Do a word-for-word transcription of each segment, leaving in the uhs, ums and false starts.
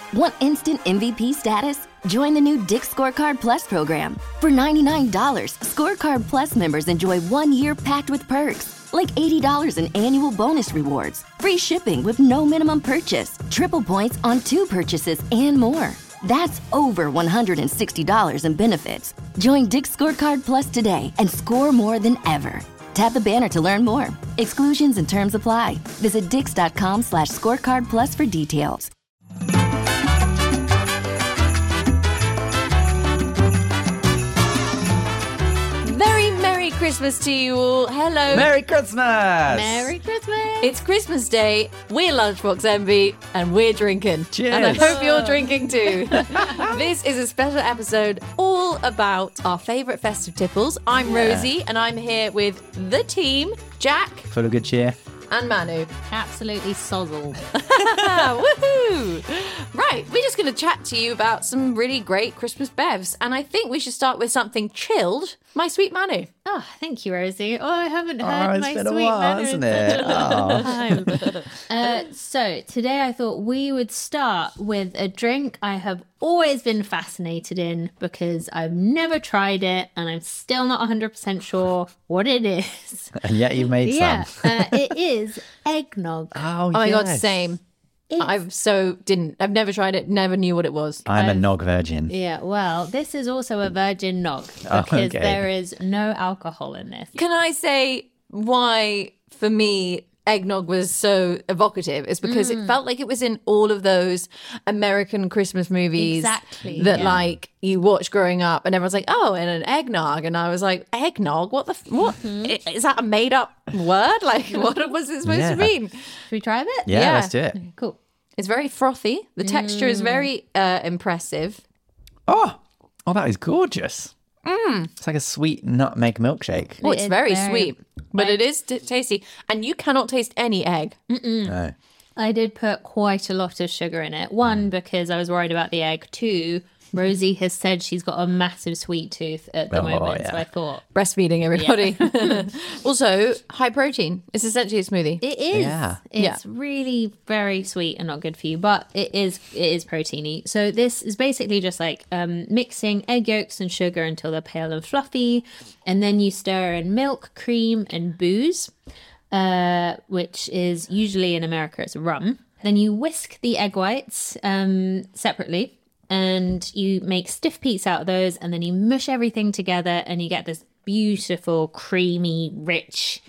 Want instant M V P status? Join the new Dick's Scorecard Plus program. For ninety-nine dollars, Scorecard Plus members enjoy one year packed with perks, like eighty dollars in annual bonus rewards, free shipping with no minimum purchase, triple points on two purchases, and more. That's over one hundred sixty dollars in benefits. Join Dick's Scorecard Plus today and score more than ever. Tap the banner to learn more. Exclusions and terms apply. Visit dix.com slash scorecard plus for details. Very Merry Christmas to you all. Hello. Merry Christmas. Merry Christmas. It's Christmas Day. We're Lunchbox Envy and we're drinking. Cheers. And I hope you're drinking too. This is a special episode all about our favourite festive tipples. I'm Yeah. Rosie and I'm here with the team, Jack Full of good cheer. and Manu. Absolutely sozzled. Woohoo! Right, we're just going to chat to you about some really great Christmas bevs. And I think we should start with something chilled. My sweet Manu. Oh, thank you, Rosie. Oh, I haven't Oh, heard it's my been a sweet while, manner hasn't in it? such a long Oh. time. Uh, so today I thought we would start with a drink I have always been fascinated in because I've never tried it and I'm still not one hundred percent sure what it is. And yet you made Yeah, some. uh, it is eggnog. Oh, Oh my God, yes. same. It's- I've so didn't. I've never tried it, never knew what it was. I'm a I've- nog virgin. Yeah, well, this is also a virgin nog Oh, because okay. there is no alcohol in this. Can I say why, for me, eggnog was so evocative? Is because Mm. it felt like it was in all of those American Christmas movies Exactly, that, yeah. like, you watch growing up, and everyone's like, "Oh, and an eggnog," and I was like, "Eggnog? What the? F- what Mm-hmm. I- is that? A made up word? Like, what was it supposed Yeah. to mean?" Should we try a bit? Yeah, Yeah. let's do it. Cool. It's very frothy. The texture Mm. is very uh, impressive. Oh, oh, that is gorgeous. It's like a sweet nutmeg milkshake. Oh, It it's is very, very- sweet, but it is t- tasty, and you cannot taste any egg. No. I did put quite a lot of sugar in it. One, because I was worried about the egg. Two, Rosie has said she's got a massive sweet tooth at the Oh, moment. yeah. So I thought, Breastfeeding, everybody. Also, high protein. It's essentially a smoothie. it is. Yeah. It's really very sweet and not good for you, but it is it is proteiny. So this is basically just like um, mixing egg yolks and sugar until they're pale and fluffy. And then you stir in milk, cream, and booze, uh, which is usually in America, it's rum. Then you whisk the egg whites um, separately. And you make stiff peaks out of those, and then you mush everything together, and you get this beautiful, creamy, rich,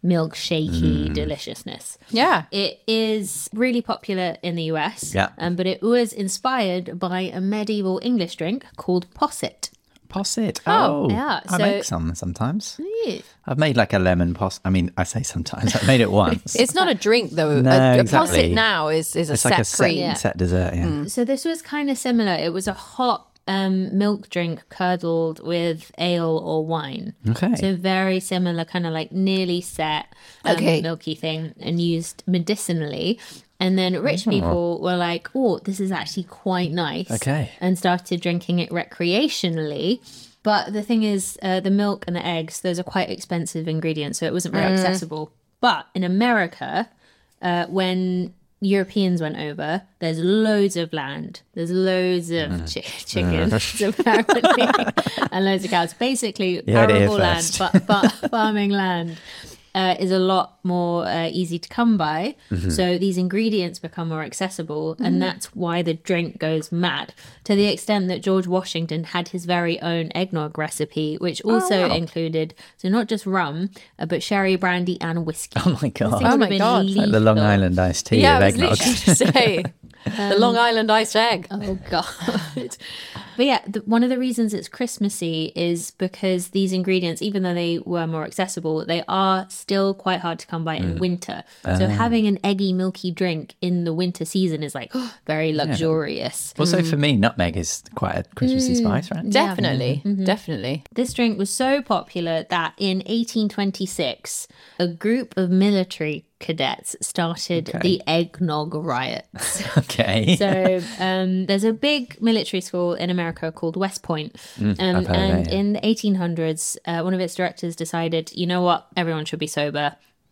milkshakey deliciousness. Yeah. It is really popular in the U S, Yeah. um, but it was inspired by a medieval English drink called posset. Posset. Oh, Oh, yeah, I so- make some sometimes. I've made like a lemon pos. I mean, I say sometimes. I've made it once. It's not a drink, though. No, a, a exactly. posset now is, is a It's set like a set, cream. Yeah. set dessert. Yeah. So this was kind of similar. It was a hot um, milk drink curdled with ale or wine. Okay. So very similar, kind of like nearly set um, Okay. milky thing and used medicinally. And then rich people were like, oh, this is actually quite nice. Okay. And started drinking it recreationally. But the thing is, uh, the milk and the eggs, those are quite expensive ingredients, so it wasn't very accessible. But in America, uh, when Europeans went over, there's loads of land. There's loads of chi- chickens, apparently, and loads of cows. Basically, You heard it here arable land, first. but, but farming land. Uh, is a lot more uh, easy to come by. Mm-hmm. So these ingredients become more accessible, and that's why the drink goes mad. To the extent that George Washington had his very own eggnog recipe, which also wow. included, so not just rum, uh, but sherry, brandy, and whiskey. Oh my god. This thing Oh would my have been God. Like the Long lethal. Island iced tea Yeah, of I was eggnog. literally going to say. the Long Island iced egg. Oh god. But yeah, the, one of the reasons it's Christmassy is because these ingredients, even though they were more accessible, they are still quite hard to come by in winter. So having an eggy, milky drink in the winter season is like very luxurious. Also, for me, nutmeg is quite a Christmassy spice, right? Definitely. Definitely. This drink was so popular that in eighteen twenty-six, a group of military cadets started Okay. the eggnog riots. Okay. So um, there's a big military school in America called West Point. um, I've heard of and that, yeah. in the eighteen hundreds, uh, one of its directors decided, you know what, everyone should be sober.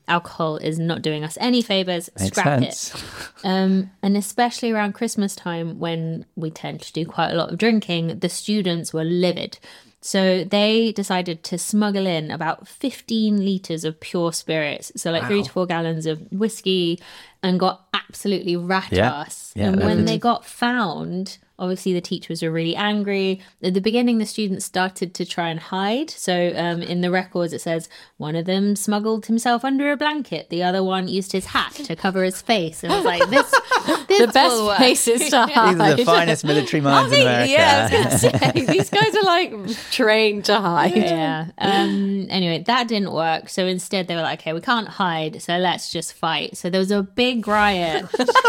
alcohol is not doing us any favors. Makes Scrap sense. it. Um, and especially around Christmas time, when we tend to do quite a lot of drinking, the students were livid. So they decided to smuggle in about fifteen litres of pure spirits. So like wow. three to four gallons of whiskey, and got absolutely rat ass. Yeah. Yeah, and when perfect. they got found, obviously the teachers were really angry. At the beginning, the students started to try and hide. So um, in the records, it says one of them smuggled himself under a blanket. The other one used his hat to cover his face. And I was like, this, this The will best work. places to hide. These are the finest military minds in America. Yeah, I was going to say, these guys are like trained to hide. Yeah. Um, anyway, that didn't work. So instead, they were like, okay, we can't hide, so let's just fight. So there was a big riot,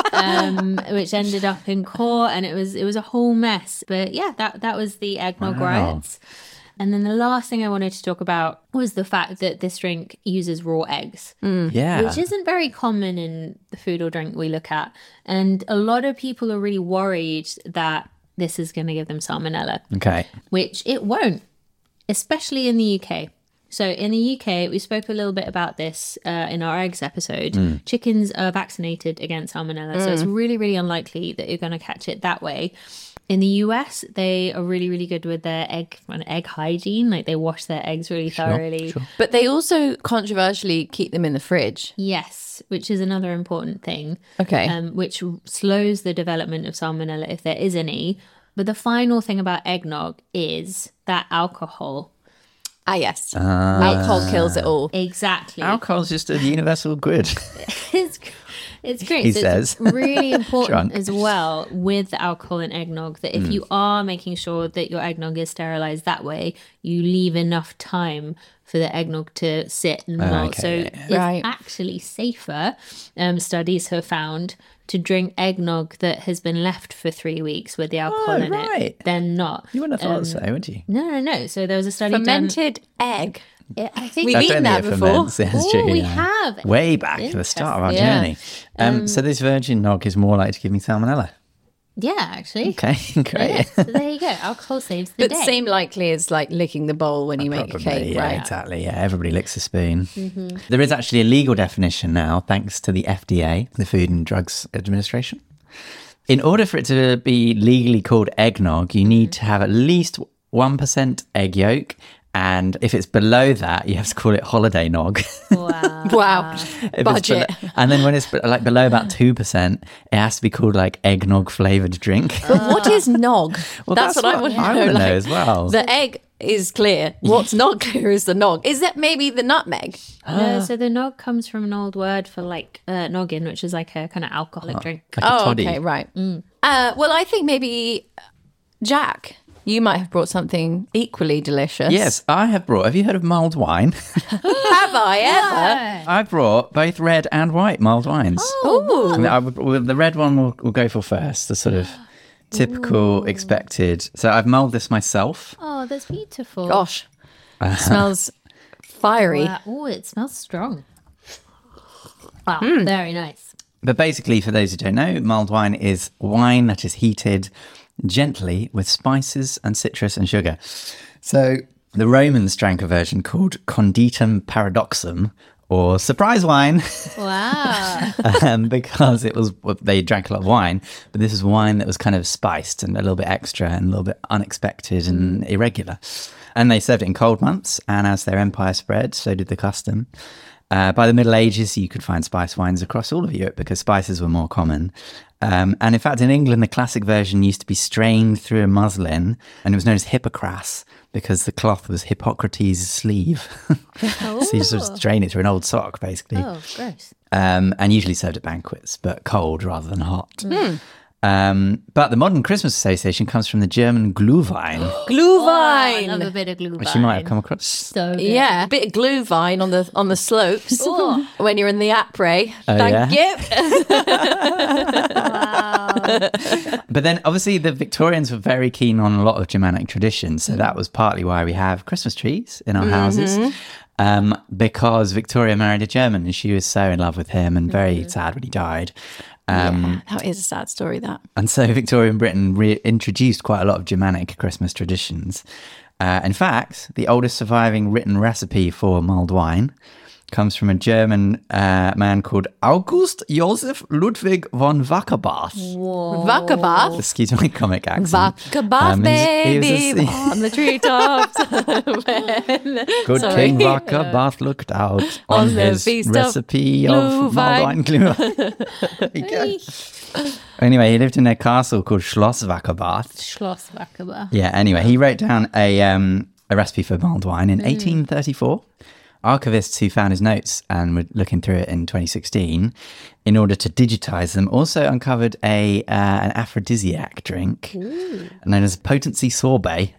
um, which ended up in court, and it was it was a whole mess. But yeah, that that was the eggnog Wow. riots. And then the last thing I wanted to talk about was the fact that this drink uses raw eggs, Yeah. which isn't very common in the food or drink we look at. And a lot of people are really worried that this is going to give them salmonella, Okay. which it won't, especially in the U K. So in the U K, we spoke a little bit about this uh, in our eggs episode. Mm. Chickens are vaccinated against salmonella, so it's really, really unlikely that you're going to catch it that way. In the U S, they are really, really good with their egg egg hygiene. Like they wash their eggs really thoroughly. sure. But they also controversially keep them in the fridge. Yes, which is another important thing. Okay. Um, which slows the development of salmonella if there is any. But the final thing about eggnog is that alcohol. Ah, yes. Alcohol kills it all. Exactly. Alcohol's just a universal good. it's, it's great. He So says. It's really important Drunk. as well with the alcohol in eggnog that if you are making sure that your eggnog is sterilized that way, you leave enough time for the eggnog to sit and melt. Okay, So yeah, it's Right. actually safer, um, studies have found, to drink eggnog that has been left for three weeks with the alcohol Oh, in right. it than not. You wouldn't have thought Um, so, would you? No, no, no. So there was a study Fermented egg. done. I think We've That's eaten only that it before. ferments, yeah, that's Oh, true, we yeah. have. Way back at the start of our Interesting. journey. Um, so this virgin nog is more likely to give me salmonella. Yeah, actually. Okay, great. Yeah, so there you go. Alcohol saves the But day. same likely as like licking the bowl when you make a Probably, cake, yeah, right? exactly. Yeah, everybody licks a spoon. There is actually a legal definition now, thanks to the F D A, the Food and Drugs Administration. In order for it to be legally called eggnog, you need to have at least one percent egg yolk. And if it's below that, you have to call it holiday nog. Wow. Wow. If it's Budget. below- and then when it's be- like below about two percent, it has to be called like eggnog flavoured drink. But what is nog? Well, that's, that's what, I what want to I know. wanna know like, as well. The egg is clear. What's not clear is the nog. Is that maybe the nutmeg? No, so the nog comes from an old word for like uh, noggin, which is like a kind of alcoholic drink. Like a Oh, toddy. okay, right. Uh, well, I think maybe Jack, you might have brought something equally delicious. Yes, I have brought. Have you heard of mulled wine? Have I ever? I brought both red and white mulled wines. Oh, And I would, well, the red one we'll, we'll go for first, the sort of typical expected. So I've mulled this myself. Oh, that's beautiful. gosh. Smells fiery. Wow. Oh, it smells strong. Wow, Hmm. very nice. But basically, for those who don't know, mulled wine is wine that is heated gently with spices and citrus and sugar. So the Romans drank a version called Conditum Paradoxum, or surprise wine, Wow. um, because it was well, they drank a lot of wine, but this was wine that was kind of spiced and a little bit extra and a little bit unexpected and irregular. And they served it in cold months, and as their empire spread, so did the custom. Uh, by the Middle Ages, you could find spice wines across all of Europe because spices were more common. Um, and in fact, in England, the classic version used to be strained through a muslin, and it was known as hippocras because the cloth was Hippocrates' sleeve. So you just sort of strain it through an old sock, basically. Oh, gross. Um, and usually served at banquets, but cold rather than hot. Um, but the modern Christmas association comes from the German Glühwein, I Glühwein. love a bit of glue. which you might have come across. So good. Yeah, a bit of Glühwein on the on the slopes Oh. when you're in the après. Oh, Thank yeah? you. But then obviously the Victorians were very keen on a lot of Germanic traditions. So that was partly why we have Christmas trees in our houses. Um, because Victoria married a German and she was so in love with him and very sad when he died. Um, That is a sad story, that. And so Victorian Britain re- introduced quite a lot of Germanic Christmas traditions. Uh, in fact, the oldest surviving written recipe for mulled wine comes from a German uh, man called August Josef Ludwig von Wackerbarth. Wackerbarth. Excuse my comic accent. Wackerbarth, Um, he's- he was baby, a- on the treetops. Good Sorry. King Wackerbarth looked out on, On the his feast of recipe of Glühwein. Maldwein. There you go. Anyway, he lived in a castle called Schloss Wackerbarth. Schloss Wackerbarth. Yeah, anyway, he wrote down a um, a recipe for mulled wine in eighteen thirty-four. Archivists who found his notes and were looking through it in twenty sixteen, in order to digitize them, also uncovered a uh, an aphrodisiac drink known as potency sorbet.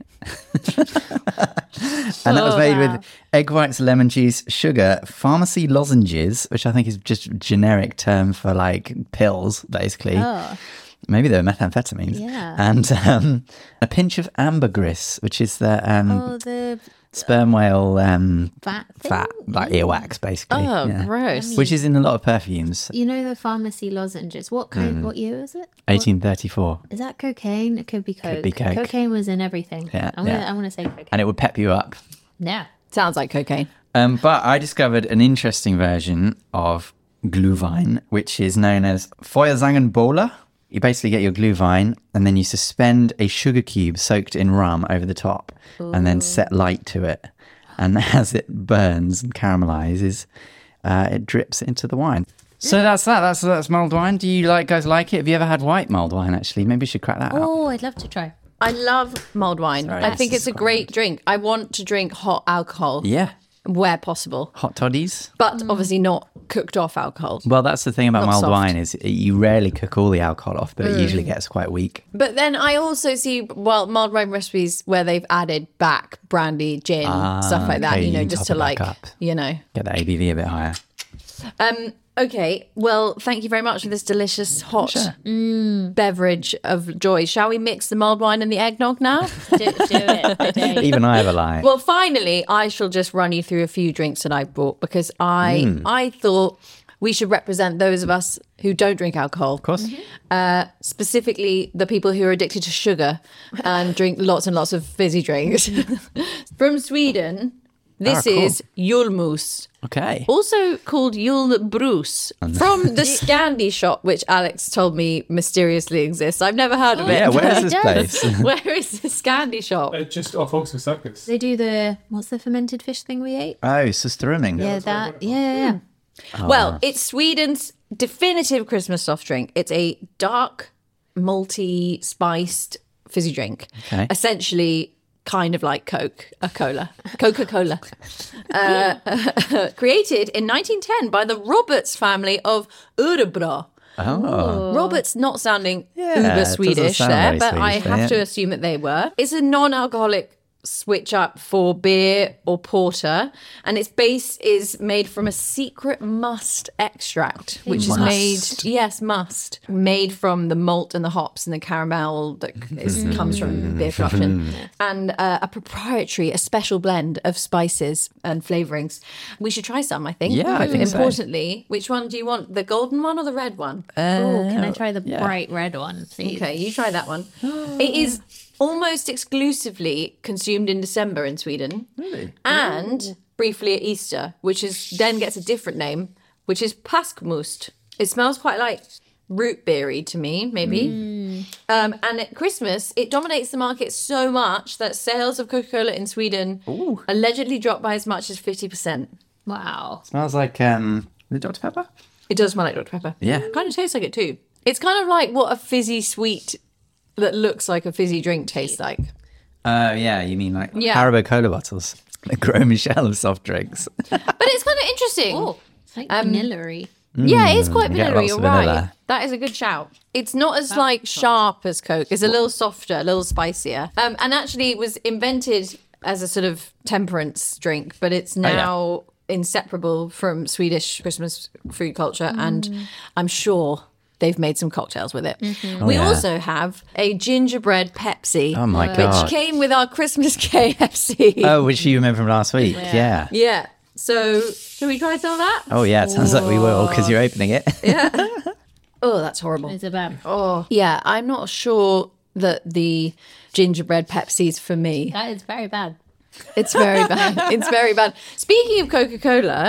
And that was made with egg whites, lemon juice, sugar, pharmacy lozenges, which I think is just a generic term for like pills, basically. Oh. Maybe they were methamphetamines. Yeah. And um, a pinch of ambergris, which is the um, Oh, the sperm whale um, fat thing? fat, like earwax, basically. Oh, yeah. gross. Which is in a lot of perfumes. You know the pharmacy lozenges. What kind? Mm. What year is it? eighteen thirty-four. Is that cocaine? It could be coke. be coke. Cocaine was in everything. Yeah, I'm gonna, yeah. I want to say cocaine. And it would pep you up. Yeah. Sounds like cocaine. Um, but I discovered an interesting version of Glühwein, which is known as Feuerzangenbowle. You basically get your Glühwein and then you suspend a sugar cube soaked in rum over the top and then set light to it. And as it burns and caramelizes, uh, it drips into the wine. So that's that. That's that's mulled wine. Do you like guys like it? Have you ever had white mulled wine, actually? Maybe you should crack that out. Oh, I'd love to try. I love mulled wine. Sorry, I think this it's is a great drink. I want to drink hot alcohol Yeah. where possible, Hot toddies. but obviously not cooked off alcohol. Well, that's the thing about Not mulled soft. wine is you rarely cook all the alcohol off, but it usually gets quite weak. But then I also see, well, mulled wine recipes where they've added back brandy, gin, Ah, stuff like that, okay, you know, you just top to it back like, up. you know. Get the A B V a bit higher. Um, okay, well, thank you very much for this delicious hot beverage of joy. Shall we mix the mulled wine and the eggnog now? Do, do it. I dare you. Even I have a lie. Well, finally, I shall just run you through a few drinks that I brought because I Hmm. I thought we should represent those of us who don't drink alcohol. Of course. Uh, specifically, the people who are addicted to sugar and drink lots and lots of fizzy drinks. From Sweden, this Ah, cool. is Julmus. Okay. Also called Julbrus, from the Scandi shop, which Alex told me mysteriously exists. I've never heard of it. Yeah, where is this It place? Where is the Scandi shop? Uh, just off Oxford Circus. They do the what's the fermented fish thing we ate? Oh, Susteruming. Yeah, that. Yeah, yeah, yeah. Well, it's Sweden's definitive Christmas soft drink. It's a dark, malty, spiced fizzy drink. Okay. Essentially, kind of like Coke, a cola, Coca-Cola. uh, created in nineteen ten by the Roberts family of Örebro. Oh. Roberts not sounding Yeah, it uber doesn't Swedish sound there, very but I Swedish, have yeah. to assume that they were. It's a non-alcoholic switch up for beer or porter, and its base is made from a secret must extract, which is made yes must made from the malt and the hops and the caramel that is, comes from beer production, and uh, a proprietary, a special blend of spices and flavorings. We should try some, I think. Yeah, I think so. Importantly, which one do you want? The golden one or the red one? Oh, can I try the bright red one, please? Okay, you try that one. It is almost exclusively consumed in December in Sweden. Really? And briefly at Easter, which is then gets a different name, which is Påskmust. It smells quite like root beery to me, maybe. Um, and at Christmas, it dominates the market so much that sales of Coca-Cola in Sweden allegedly dropped by as much as fifty percent. Wow. Smells like um, is it Doctor Pepper? It does smell like Doctor Pepper. Yeah. Kind of tastes like it too. It's kind of like what a fizzy sweet that looks like a fizzy drink tastes like. Oh, yeah. You mean like Yeah. Haribo cola bottles? The Gros Michel of soft drinks. But it's kind of interesting. Oh, it's like vanilla-y. Yeah, it is quite you get vanilla. lots You're of right. vanilla. That is a good shout. It's not as like sharp as Coke. It's a little softer, a little spicier. Um, and actually, it was invented as a sort of temperance drink, but it's now inseparable from Swedish Christmas food culture. And I'm sure they've made some cocktails with it. We yeah. also have a gingerbread Pepsi. Oh, my Which God. came with our Christmas K F C. Oh, which you remember from last week? Yeah. Yeah. So, should we try some of that? Oh, yeah. It sounds like we will because you're opening it. Oh, that's horrible. Is it bad? Oh, yeah. I'm not sure that the gingerbread Pepsi's for me. That is very bad. It's very bad. It's very bad. Speaking of Coca-Cola,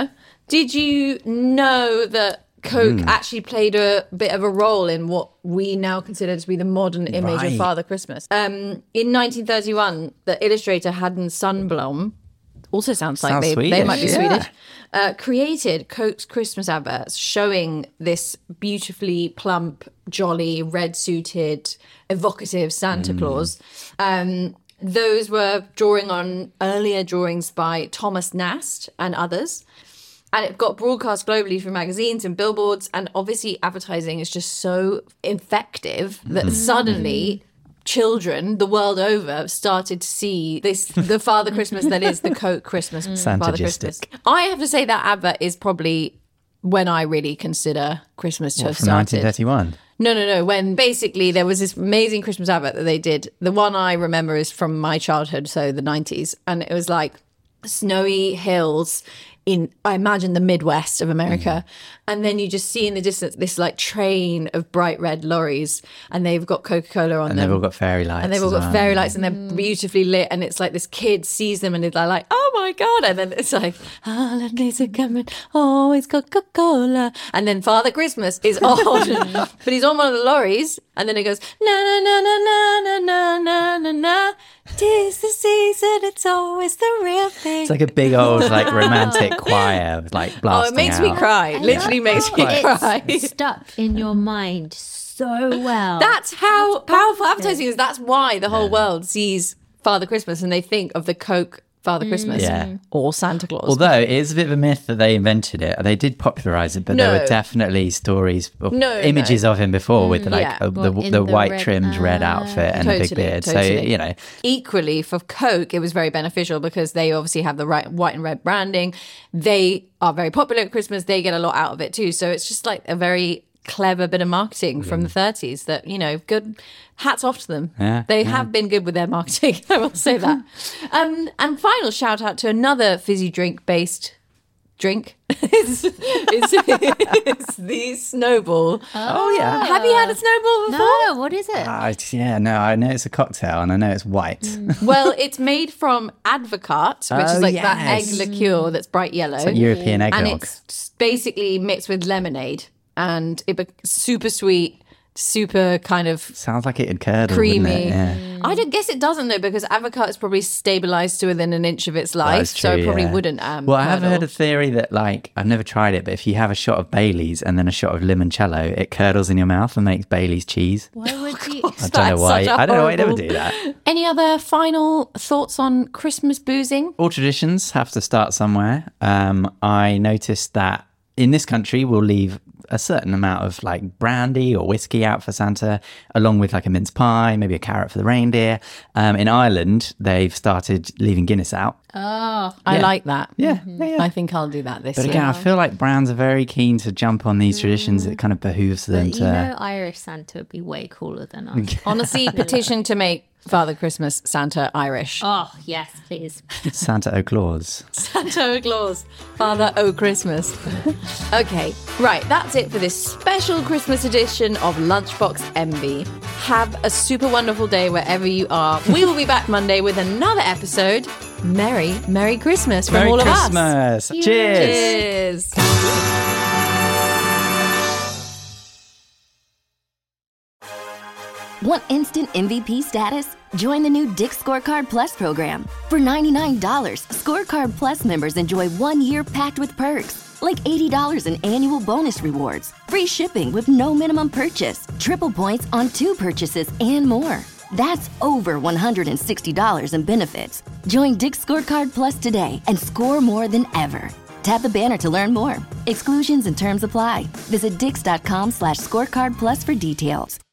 Did you know that Coke Mm. actually played a bit of a role in what we now consider to be the modern image Right. of Father Christmas? Um, in nineteen thirty-one, the illustrator Haddon Sundblom, also sounds like Sounds they, they Swedish. might be Yeah. Swedish, uh, created Coke's Christmas adverts showing this beautifully plump, jolly, red-suited, evocative Santa Mm. Claus. Um, those were drawing on earlier drawings by Thomas Nast and others. And it got broadcast globally through magazines and billboards. And obviously, advertising is just so effective that suddenly children the world over started to see this the Father Christmas that is the Coke Christmas Father Christmas. Santagistic. I have to say that advert is probably when I really consider Christmas to What, have from nineteen started. thirty-one? No, no, no. When basically there was this amazing Christmas advert that they did. The one I remember is from my childhood, so the nineties. And it was like snowy hills in, I imagine, the Midwest of America. Mm. And then you just see in the distance this like train of bright red lorries, and they've got Coca-Cola on And them. they've all got fairy lights. And they've all as got well. fairy lights and they're beautifully lit. And it's like this kid sees them and they're like, oh my God. And then it's like, holidays are coming, always Coca-Cola. And then Father Christmas is on, but he's on one of the lorries. And then it goes, na na na na na na na na na na. Tis the season, it's always the real thing. It's like a big old like romantic choir, like Oh, blasting it makes out. me cry. It literally makes me cry. It's stuck in your mind so well. That's how powerful advertising is. That's why the whole world sees Father Christmas and they think of the Coke Father Christmas Yeah. or Santa Claus. Although it is a bit of a myth that they invented it. They did popularize it, but there No. were definitely stories, of No, images no. of him before with like yeah. uh, the, Well, in the the white red- trimmed red outfit and a big Totally, beard. So, totally. you know, Equally, for Coke, it was very beneficial because they obviously have the right white and red branding. They are very popular at Christmas. They get a lot out of it too. So it's just like a very clever bit of marketing from the thirties that, you know, good hats off to them. Yeah, they yeah. have been good with their marketing. I will say that. um, and final shout out to another fizzy drink based drink. it's, it's, it's the Snowball. oh yeah. Have you had a Snowball before? no, what is it? Ah, it's- yeah, no, I know it's a cocktail and I know it's white. Well, it's made from Advocat, which Oh, is like that egg yes. liqueur that's bright yellow. It's like European and eggnog. it's basically mixed with lemonade, and it be- super sweet, super kind of Sounds like it had curdled, creamy. wouldn't it? Yeah. I don't guess it doesn't though, because Advocat is probably stabilized to within an inch of its life, That's so it true, probably yeah. wouldn't. Um, Well, I have curdle. heard a theory that, like, I've never tried it, but if you have a shot of Bailey's and then a shot of limoncello, it curdles in your mouth and makes Bailey's cheese. Why would you? I don't know That's why. such a I don't know why you never horrible- do that. Any other final thoughts on Christmas boozing? All traditions have to start somewhere. Um, I noticed that in this country, we'll leave a certain amount of like brandy or whiskey out for Santa, along with like a mince pie, maybe a carrot for the reindeer. Um, in Ireland, they've started leaving Guinness out. Oh, I Yeah. like that. Yeah, yeah, yeah. I think I'll do that this But year. again, I feel like brands are very keen to jump on these traditions. It kind of behooves them but to. you know, Irish Santa would be way cooler than us. Honestly, petition to make Father Christmas Santa Irish. Oh yes, please. Santa O'Claus. Santa Claus, Father O Christmas. Okay, right, that's it for this special Christmas edition of Lunchbox Envy. Have a super wonderful day wherever you are. We will be back Monday with another episode. Merry, Merry Christmas from Merry all of us. Christmas. Cheers. Cheers. Want instant M V P status? Join the new Dick's Scorecard Plus program. For ninety-nine dollars, Scorecard Plus members enjoy one year packed with perks, like eighty dollars in annual bonus rewards, free shipping with no minimum purchase, triple points on two purchases, and more. That's over one hundred sixty dollars in benefits. Join Dick's Scorecard Plus today and score more than ever. Tap the banner to learn more. Exclusions and terms apply. Visit dix.com slash scorecard plus for details.